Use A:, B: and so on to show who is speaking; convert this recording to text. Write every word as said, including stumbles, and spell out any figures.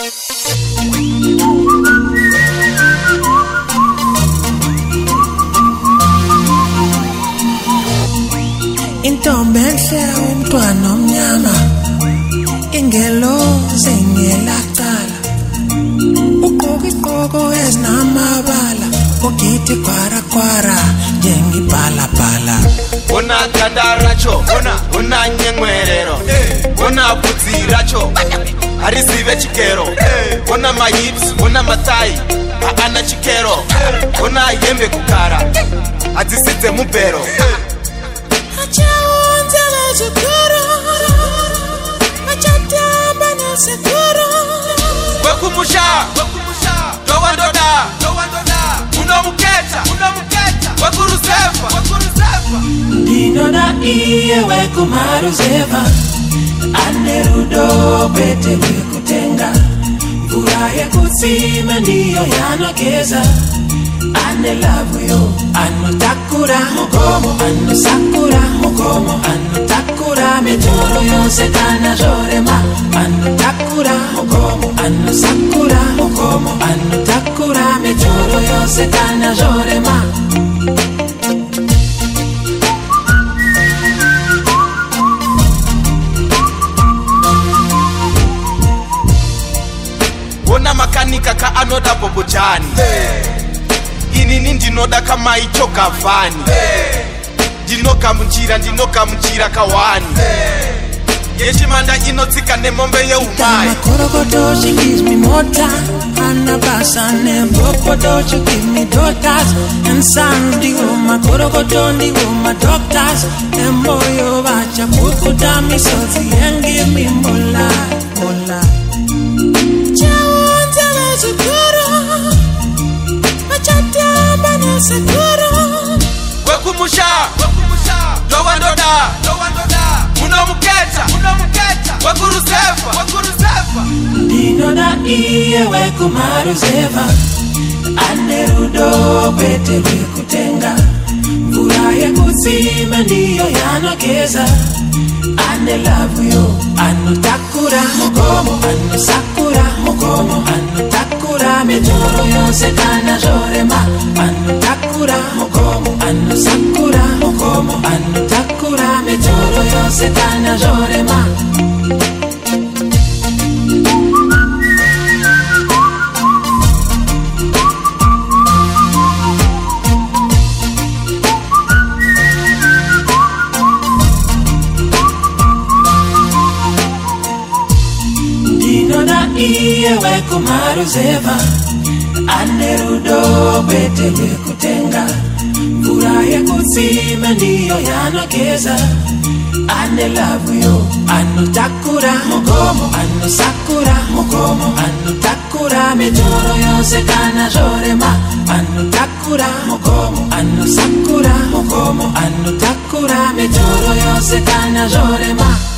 A: Intombi enhle umntwana omnyama ingeloze ngelaqala uqoqa iqoqo ezinamabala ogidi kwara kwara njengibhala bhala
B: ona ganda racho ona ona nyemwerero ona butsi racho arizive chikero ona mahips ona matai ana chikero ona yembe kukara adzisitse mubero
A: achaonza nezikoro achatamba nesekoro
B: wekumusha wekumusha towandoda towandoda unomuketa unomuketa wekurusefa wekurusefa
A: ndinoda iye wekumaruzeva anerudo pete wekutenga mvura yekutsime ndiyo yanogeza ane lavu yo anotakura mugomo anosakura mugomo anotakura mitoro yose kana zorema anotakura mugomo anosakura mugomo anotakura mitoro yose kana zorema
B: ona makanika ka anoda bobojani inini ndinoda kama icho kavani ndinogamunjira ndinogamunjira kawani yechimanda inotsika nemombe yeumai
A: makorokoto, she gives me more time anabasa nembokoto, she give me daughters and sons ndiwo makorokoto ndiwo my doctors emoyo vacha kukuta misodzi and give me mola mola chaonza nezikoro achatamba nesekoro
B: wekumusha wekumusha towandoda towandoda unomuketa unomuketa wekurusefa wekurusefa
A: ndinoda iye wekumaruzeva anerudo pete wekutenga mvura yekutsime ndiyo yanogeza ane lavu yo anotakura mugomo anosakura mugomo anotakura mitoro yose kana zorema anotakura mugomo anosakura mugomo anotakura mitoro yose kana zorema iye wekumaruzeva anerudo pete wekutenga mvura yekutsime ndiyo yanogeza ane lavu yo anotakura mugomo anosakura mugomo anotakura mitoro yose kana zorema anotakura mugomo anosakura mugomo anotakura mitoro yose kana zorema